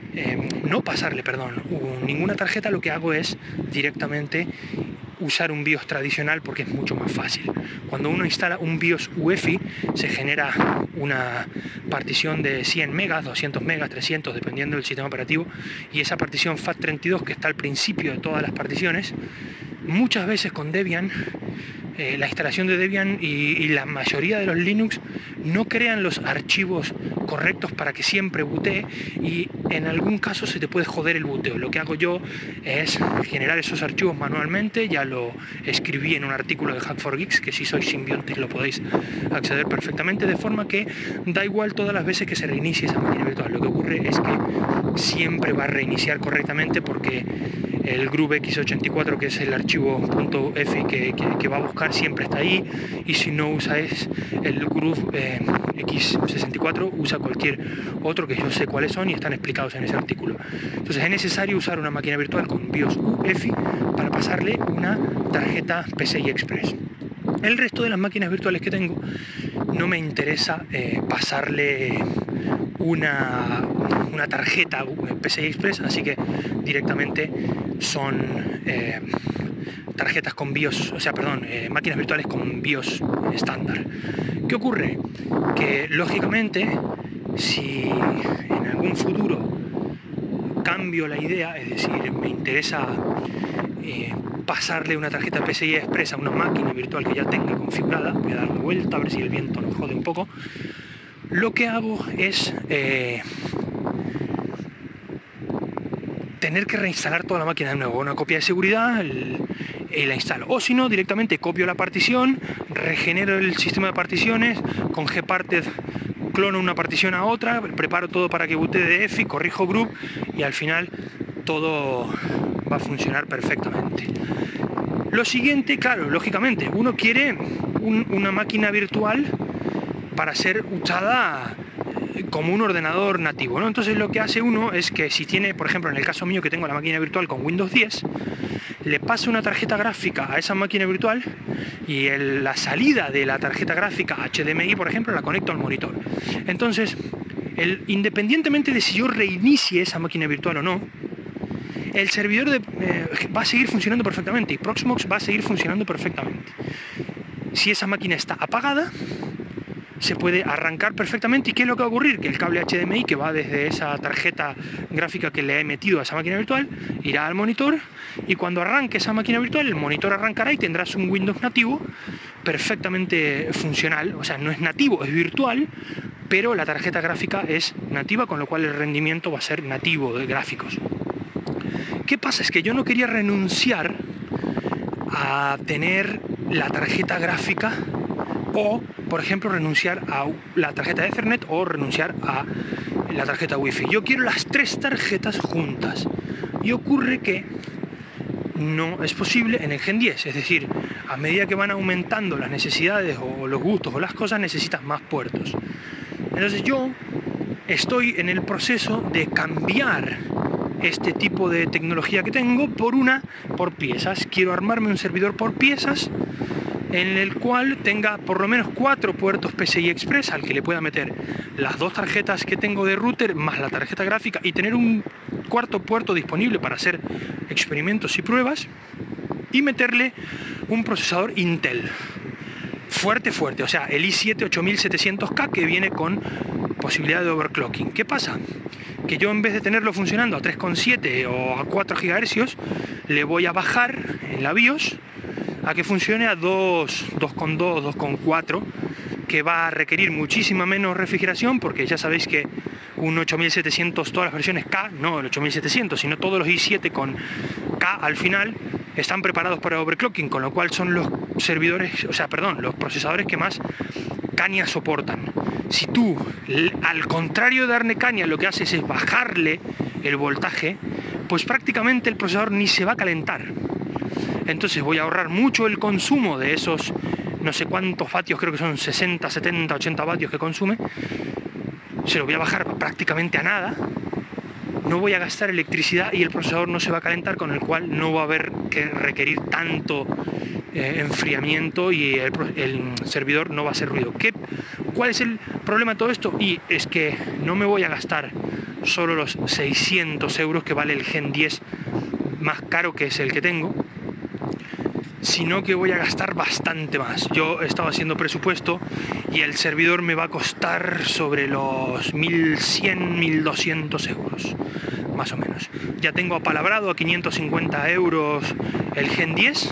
ninguna tarjeta, lo que hago es directamente usar un BIOS tradicional, porque es mucho más fácil. Cuando uno instala un BIOS UEFI, se genera una partición de 100 megas, 200 megas, 300, dependiendo del sistema operativo, y esa partición FAT32, que está al principio de todas las particiones, muchas veces con Debian, la instalación de Debian y la mayoría de los Linux no crean los archivos correctos para que siempre bootee, y en algún caso se te puede joder el booteo. Lo que hago yo es generar esos archivos manualmente. Ya lo escribí en un artículo de Hack4Geeks, que si sois simbiontes lo podéis acceder perfectamente, de forma que da igual todas las veces que se reinicie esa máquina virtual. Lo que ocurre es que siempre va a reiniciar correctamente, porque el groove x84, que es el archivo .efi que va a buscar, siempre está ahí, y si no usa el groove x64, usa cualquier otro que yo sé cuáles son y están explicados en ese artículo. Entonces es necesario usar una máquina virtual con BIOS UEFI para pasarle una tarjeta PCI Express. El resto de las máquinas virtuales que tengo no me interesa pasarle una tarjeta PCI Express, así que directamente son tarjetas con BIOS, máquinas virtuales con BIOS estándar. ¿Qué ocurre? Que lógicamente, si en algún futuro cambio la idea, es decir, me interesa pasarle una tarjeta PCI Express a una máquina virtual que ya tenga configurada, voy a dar una vuelta a ver si el viento nos jode un poco, lo que hago es tener que reinstalar toda la máquina de nuevo, una copia de seguridad y la instalo. O si no, directamente copio la partición, regenero el sistema de particiones, con Gparted clono una partición a otra, preparo todo para que bootee de EFI, corrijo group y al final todo va a funcionar perfectamente. Lo siguiente, claro, lógicamente, uno quiere una máquina virtual para ser usada como un ordenador nativo, ¿no? Entonces lo que hace uno es que si tiene, por ejemplo, en el caso mío que tengo la máquina virtual con Windows 10, le paso una tarjeta gráfica a esa máquina virtual y la salida de la tarjeta gráfica HDMI, por ejemplo, la conecto al monitor. Entonces, independientemente de si yo reinicie esa máquina virtual o no, el servidor va a seguir funcionando perfectamente y Proxmox va a seguir funcionando perfectamente. Si esa máquina está apagada, se puede arrancar perfectamente. ¿Y qué es lo que va a ocurrir? Que el cable HDMI que va desde esa tarjeta gráfica que le he metido a esa máquina virtual irá al monitor y cuando arranque esa máquina virtual el monitor arrancará y tendrás un Windows nativo perfectamente funcional. O sea, no es nativo, es virtual, pero la tarjeta gráfica es nativa, con lo cual el rendimiento va a ser nativo de gráficos. ¿Qué pasa? Es que yo no quería renunciar a tener la tarjeta gráfica o, por ejemplo, renunciar a la tarjeta de Ethernet o renunciar a la tarjeta Wi-Fi. Yo quiero las tres tarjetas juntas. Y ocurre que no es posible en el Gen 10. Es decir, a medida que van aumentando las necesidades o los gustos o las cosas, necesitas más puertos. Entonces yo estoy en el proceso de cambiar este tipo de tecnología que tengo por piezas. Quiero armarme un servidor por piezas en el cual tenga por lo menos 4 puertos PCI Express al que le pueda meter las 2 tarjetas que tengo de router más la tarjeta gráfica y tener un cuarto puerto disponible para hacer experimentos y pruebas y meterle un procesador Intel fuerte, o sea, el i7 8700K que viene con posibilidad de overclocking. ¿Qué pasa? Que yo en vez de tenerlo funcionando a 3,7 o a 4 GHz le voy a bajar en la BIOS a que funcione a 2,2, 2,4, que va a requerir muchísima menos refrigeración, porque ya sabéis que un 8700, todas las versiones K, no el 8700, sino todos los i7 con K al final, están preparados para overclocking, con lo cual son los los procesadores que más caña soportan. Si tú, al contrario de darle caña, lo que haces es bajarle el voltaje, pues prácticamente el procesador ni se va a calentar. Entonces voy a ahorrar mucho el consumo de esos no sé cuántos vatios, creo que son 60, 70, 80 vatios que consume. Se lo voy a bajar prácticamente a nada. No voy a gastar electricidad y el procesador no se va a calentar, con el cual no va a haber que requerir tanto enfriamiento y el servidor no va a hacer ruido. ¿Cuál es el problema de todo esto? Y es que no me voy a gastar solo los 600 euros que vale el Gen 10 más caro, que es el que tengo, sino que voy a gastar bastante más. Yo he estado haciendo presupuesto y el servidor me va a costar sobre los 1.100, 1.200 euros, más o menos. Ya tengo apalabrado a 550 euros el Gen 10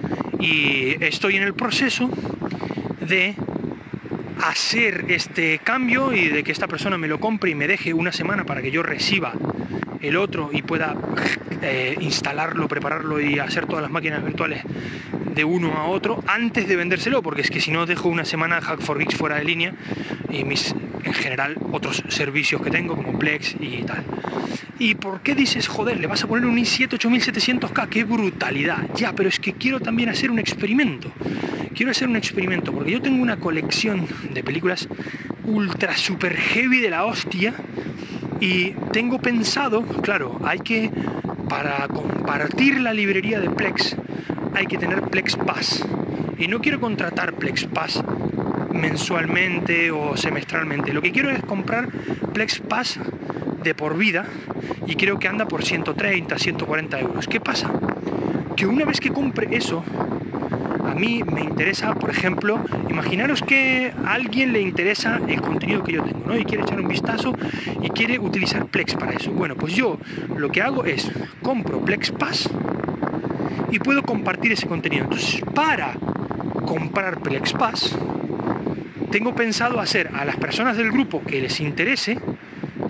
y estoy en el proceso de hacer este cambio y de que esta persona me lo compre y me deje una semana para que yo reciba el otro y pueda instalarlo, prepararlo y hacer todas las máquinas virtuales de uno a otro antes de vendérselo, porque es que si no dejo una semana Hack4Geeks fuera de línea y en general otros servicios que tengo como Plex y tal. ¿Y por qué dices, joder, le vas a poner un i7 8700K? ¡Qué brutalidad! Ya, pero es que quiero también hacer un experimento. Quiero hacer un experimento porque yo tengo una colección de películas ultra super heavy de la hostia y tengo pensado, claro, para compartir la librería de Plex hay que tener Plex Pass y no quiero contratar Plex Pass mensualmente o semestralmente. Lo que quiero es comprar Plex Pass de por vida y creo que anda por 130, 140 euros. ¿Qué pasa? Que una vez que compre eso, a mí me interesa, por ejemplo, imaginaros que a alguien le interesa el contenido que yo tengo, ¿no? Y quiere echar un vistazo y quiere utilizar Plex para eso. Bueno, pues yo lo que hago es compro Plex Pass y puedo compartir ese contenido. Entonces, para comprar Plex Pass, tengo pensado hacer a las personas del grupo que les interese,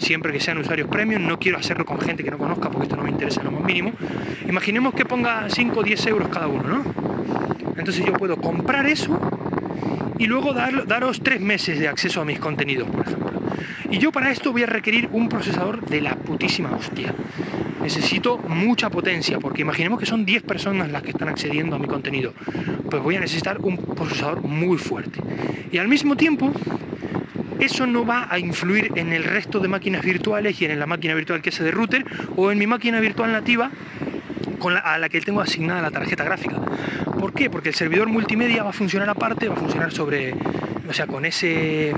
siempre que sean usuarios premium. No quiero hacerlo con gente que no conozca porque esto no me interesa en lo más mínimo. Imaginemos que ponga 5 o 10 euros cada uno, ¿no? Entonces yo puedo comprar eso y luego daros 3 meses de acceso a mis contenidos, por ejemplo. Y yo para esto voy a requerir un procesador de la putísima hostia. Necesito mucha potencia, porque imaginemos que son 10 personas las que están accediendo a mi contenido. Pues voy a necesitar un procesador muy fuerte. Y al mismo tiempo, eso no va a influir en el resto de máquinas virtuales y en la máquina virtual que es de router o en mi máquina virtual nativa a la que tengo asignada la tarjeta gráfica. ¿Por qué? Porque el servidor multimedia va a funcionar aparte, va a funcionar con ese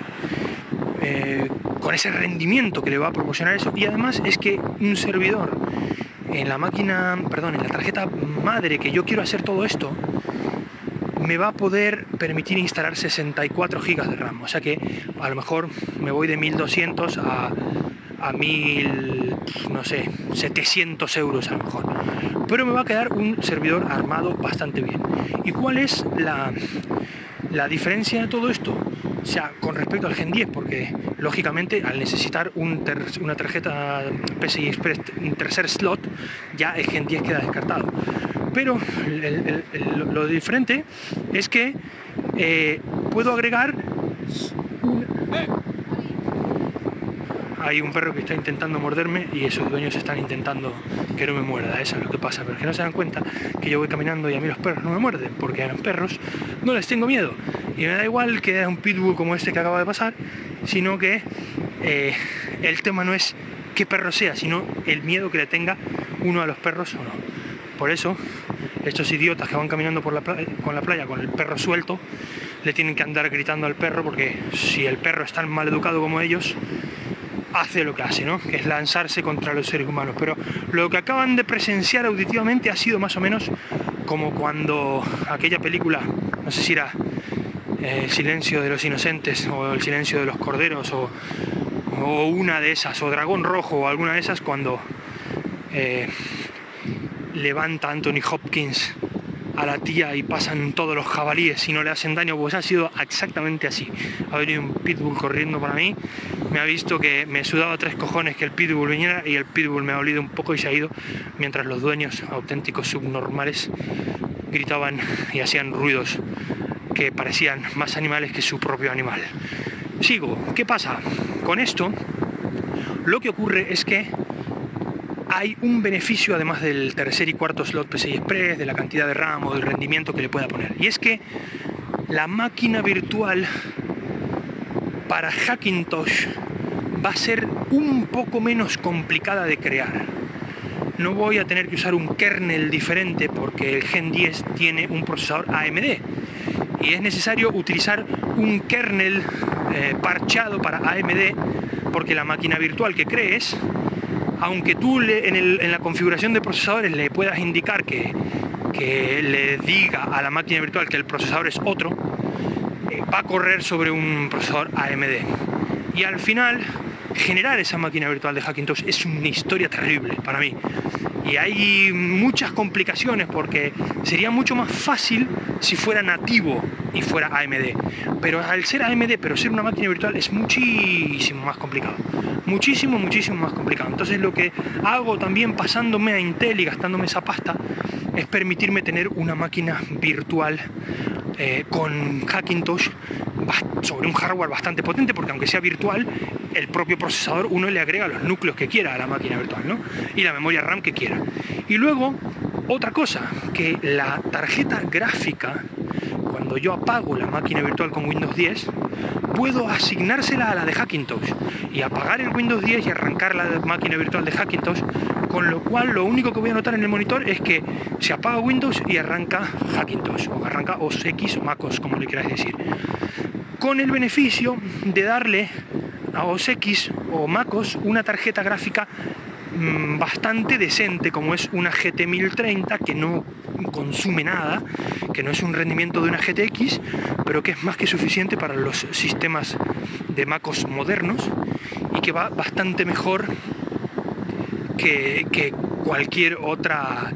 rendimiento que le va a proporcionar eso. Y además es que un servidor en la tarjeta madre que yo quiero hacer todo esto, me va a poder permitir instalar 64 GB de RAM. O sea que a lo mejor me voy de 1200 a 1000, no sé, 700 euros a lo mejor. Pero me va a quedar un servidor armado bastante bien. ¿Y cuál es la diferencia de todo esto? O sea, con respecto al Gen 10, porque lógicamente al necesitar una tarjeta PCI Express un tercer slot, ya el Gen 10 queda descartado. Pero lo diferente es que puedo agregar hay un perro que está intentando morderme y esos dueños están intentando que no me muerda. Eso es lo que pasa, pero es que no se dan cuenta que yo voy caminando y a mí los perros no me muerden, porque a los perros no les tengo miedo. Y me da igual que haya un pitbull como este que acaba de pasar, sino que el tema no es qué perro sea, sino el miedo que le tenga uno a los perros o no. Por eso, estos idiotas que van caminando por la playa con el perro suelto, le tienen que andar gritando al perro, porque si el perro es tan mal educado como ellos, hace lo que hace, ¿no? Que es lanzarse contra los seres humanos. Pero lo que acaban de presenciar auditivamente ha sido más o menos como cuando aquella película, no sé si era El silencio de los inocentes o El silencio de los corderos o una de esas, o Dragón Rojo o alguna de esas, cuando levanta Anthony Hopkins a la tía y pasan todos los jabalíes y no le hacen daño. Pues ha sido exactamente así. Ha venido un pitbull corriendo para mí, me ha visto que me sudaba 3 cojones que el pitbull viniera y el pitbull me ha olido un poco y se ha ido, mientras los dueños, auténticos subnormales, gritaban y hacían ruidos que parecían más animales que su propio animal. Sigo. ¿Qué pasa? Con esto lo que ocurre es que hay un beneficio además del tercer y cuarto slot PCI Express, de la cantidad de RAM o del rendimiento que le pueda poner. Y es que la máquina virtual para Hackintosh va a ser un poco menos complicada de crear. No voy a tener que usar un kernel diferente porque el Gen 10 tiene un procesador AMD. Y es necesario utilizar un kernel parchado para AMD, porque la máquina virtual que crees, aunque tú en la configuración de procesadores le puedas indicar que le diga a la máquina virtual que el procesador es otro, va a correr sobre un procesador AMD. Y al final, generar esa máquina virtual de Hackintosh es una historia terrible para mí. Y hay muchas complicaciones, porque sería mucho más fácil si fuera nativo y fuera AMD. Pero al ser AMD, pero ser una máquina virtual, es muchísimo más complicado. Muchísimo más complicado. Entonces lo que hago también, pasándome a Intel y gastándome esa pasta, es permitirme tener una máquina virtual con Hackintosh sobre un hardware bastante potente, porque aunque sea virtual, el propio procesador uno le agrega los núcleos que quiera a la máquina virtual, ¿no? Y la memoria RAM que quiera. Y luego, otra cosa, que la tarjeta gráfica, cuando yo apago la máquina virtual con Windows 10, puedo asignársela a la de Hackintosh y apagar el Windows 10 y arrancar la máquina virtual de Hackintosh, con lo cual lo único que voy a notar en el monitor es que se apaga Windows y arranca Hackintosh, o arranca OS X o MacOS, como le queráis decir, con el beneficio de darle a OS X o MacOS una tarjeta gráfica bastante decente, como es una GT 1030, que no consume nada, que no es un rendimiento de una GTX, pero que es más que suficiente para los sistemas de MacOS modernos y que va bastante mejor que cualquier otra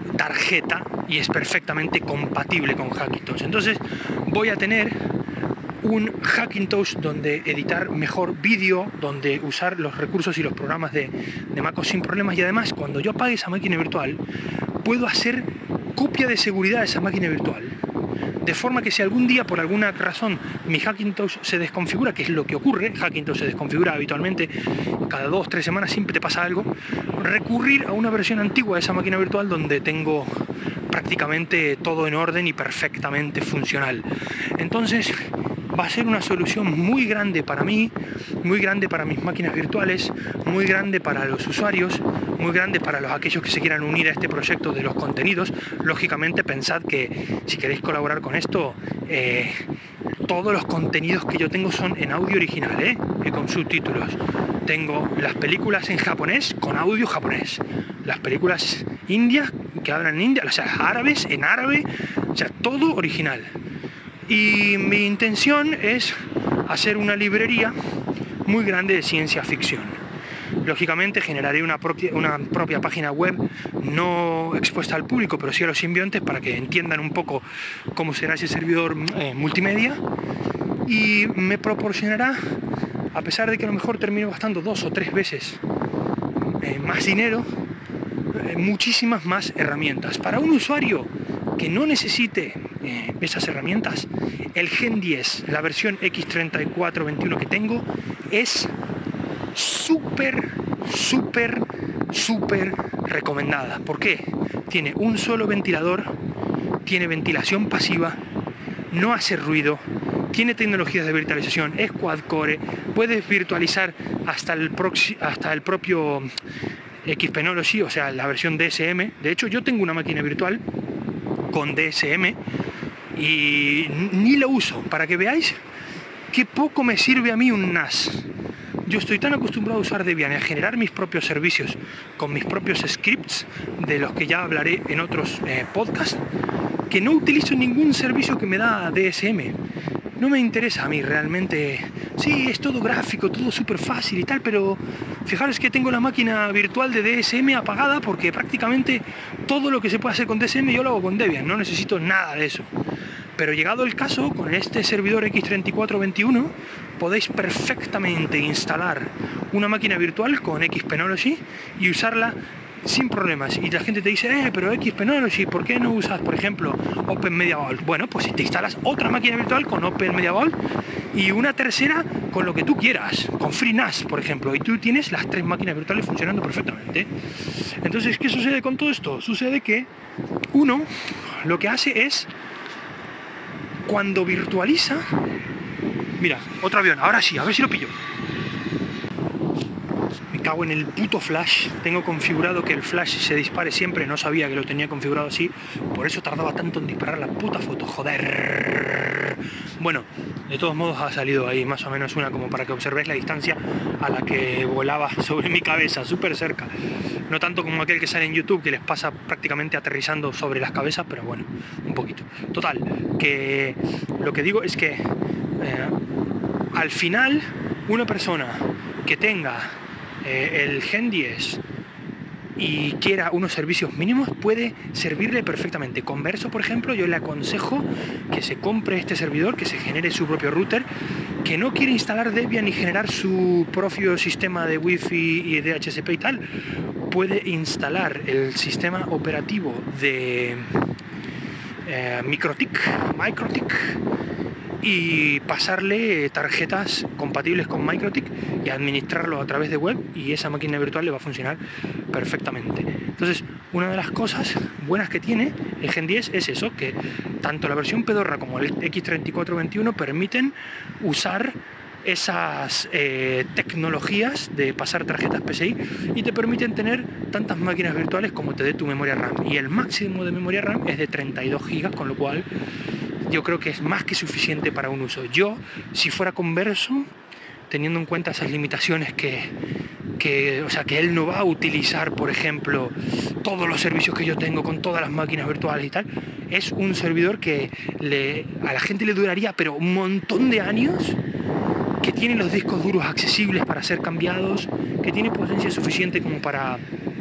tarjeta y es perfectamente compatible con Hackintosh. Entonces voy a tener un Hackintosh donde editar mejor vídeo, donde usar los recursos y los programas de MacOS sin problemas, y además cuando yo apague esa máquina virtual puedo hacer copia de seguridad de esa máquina virtual, de forma que si algún día por alguna razón mi Hackintosh se desconfigura, que es lo que ocurre, Hackintosh se desconfigura habitualmente, cada 2 o 3 semanas siempre te pasa algo, recurrir a una versión antigua de esa máquina virtual donde tengo prácticamente todo en orden y perfectamente funcional. Entonces va a ser una solución muy grande para mí, muy grande para mis máquinas virtuales, muy grande para los usuarios, muy grande para aquellos que se quieran unir a este proyecto de los contenidos. Lógicamente pensad que si queréis colaborar con esto, todos los contenidos que yo tengo son en audio original, y con subtítulos. Tengo las películas en japonés con audio japonés, las películas indias que hablan en India, o sea, árabes en árabe, o sea, todo original. Y mi intención es hacer una librería muy grande de ciencia ficción. Lógicamente generaré una propia página web no expuesta al público, pero sí a los simbiontes, para que entiendan un poco cómo será ese servidor multimedia, y me proporcionará, a pesar de que a lo mejor termino gastando 2 o 3 veces más dinero, muchísimas más herramientas. Para un usuario que no necesite esas herramientas, el Gen 10, la versión X3421 que tengo, es súper recomendada. ¿Por qué? Tiene un solo ventilador, tiene ventilación pasiva, no hace ruido, tiene tecnologías de virtualización, es quad-core, puedes virtualizar hasta el propio Xpenology, o sea, la versión DSM. De hecho, yo tengo una máquina virtual con DSM y ni lo uso, para que veáis qué poco me sirve a mí un NAS. Yo estoy tan acostumbrado a usar Debian y a generar mis propios servicios con mis propios scripts, de los que ya hablaré en otros podcasts, que no utilizo ningún servicio que me da DSM. No me interesa a mí realmente. Sí, es todo gráfico, todo súper fácil y tal, pero fijaros que tengo la máquina virtual de DSM apagada, porque prácticamente todo lo que se puede hacer con DSM yo lo hago con Debian, no necesito nada de eso. Pero llegado el caso, con este servidor X3421 podéis perfectamente instalar una máquina virtual con Xpenology y usarla sin problemas. Y la gente te dice, pero Xpenology, ¿por qué no usas, por ejemplo, OpenMediaVault? Bueno, pues si te instalas otra máquina virtual con OpenMediaVault y una tercera con lo que tú quieras, con FreeNAS, por ejemplo, y tú tienes las 3 máquinas virtuales funcionando perfectamente. Entonces, ¿qué sucede con todo esto? Sucede que uno lo que hace es, cuando virtualiza... Mira, otro avión, ahora sí, a ver si lo pillo. Me cago en el puto flash. Tengo configurado que el flash se dispare siempre, no sabía que lo tenía configurado así, por eso tardaba tanto en disparar la puta foto, joder. Bueno, de todos modos ha salido ahí más o menos una, como para que observéis la distancia a la que volaba sobre mi cabeza, súper cerca. No tanto como aquel que sale en YouTube, que les pasa prácticamente aterrizando sobre las cabezas, pero bueno, un poquito. Total, que lo que digo es que al final una persona que tenga el Gen 10 y quiera unos servicios mínimos, puede servirle perfectamente. Converso, por ejemplo, yo le aconsejo que se compre este servidor, que se genere su propio router, que no quiere instalar Debian ni generar su propio sistema de Wi-Fi y de DHCP y tal, puede instalar el sistema operativo de MikroTik y pasarle tarjetas compatibles con MikroTik y administrarlo a través de web, y esa máquina virtual le va a funcionar perfectamente. Entonces, una de las cosas buenas que tiene el Gen 10 es eso, que tanto la versión pedorra como el X3421 permiten usar esas tecnologías de pasar tarjetas PCI y te permiten tener tantas máquinas virtuales como te dé tu memoria RAM, y el máximo de memoria RAM es de 32 GB, con lo cual yo creo que es más que suficiente para un uso. Yo, si fuera converso, teniendo en cuenta esas limitaciones que él no va a utilizar, por ejemplo, todos los servicios que yo tengo con todas las máquinas virtuales y tal, es un servidor que a la gente le duraría pero un montón de años, que tiene los discos duros accesibles para ser cambiados, que tiene potencia suficiente como para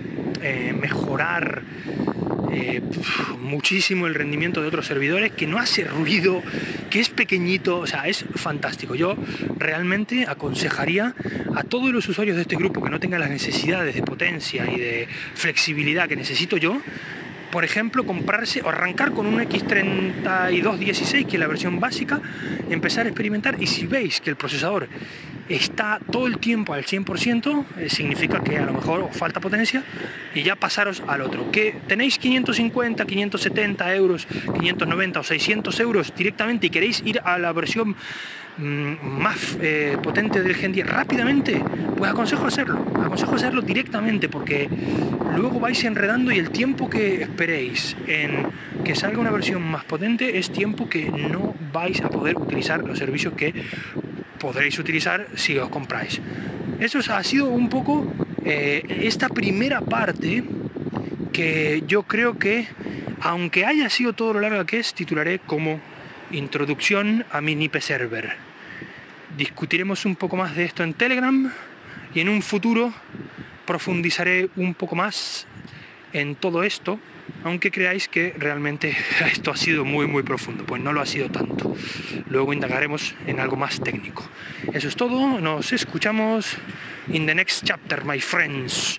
mejorar muchísimo el rendimiento de otros servidores, que no hace ruido, que es pequeñito, o sea, es fantástico. Yo realmente aconsejaría a todos los usuarios de este grupo que no tengan las necesidades de potencia y de flexibilidad que necesito yo, por ejemplo, comprarse o arrancar con un X3216, que es la versión básica, y empezar a experimentar. Y si veis que el procesador está todo el tiempo al 100%, significa que a lo mejor os falta potencia, y ya pasaros al otro. Que tenéis 550, 570 euros, 590 o 600 euros directamente y queréis ir a la versión más potente del Gen 10 rápidamente, pues aconsejo hacerlo directamente, porque luego vais enredando y el tiempo que esperéis en que salga una versión más potente es tiempo que no vais a poder utilizar los servicios que podréis utilizar si os compráis. Eso ha sido un poco esta primera parte, que yo creo que, aunque haya sido todo lo larga que es, titularé como Introducción a mi NIPE Server. Discutiremos un poco más de esto en Telegram y en un futuro profundizaré un poco más en todo esto, aunque creáis que realmente esto ha sido muy muy profundo, pues no lo ha sido tanto. Luego indagaremos en algo más técnico. Eso es todo, nos escuchamos in the next chapter, my friends.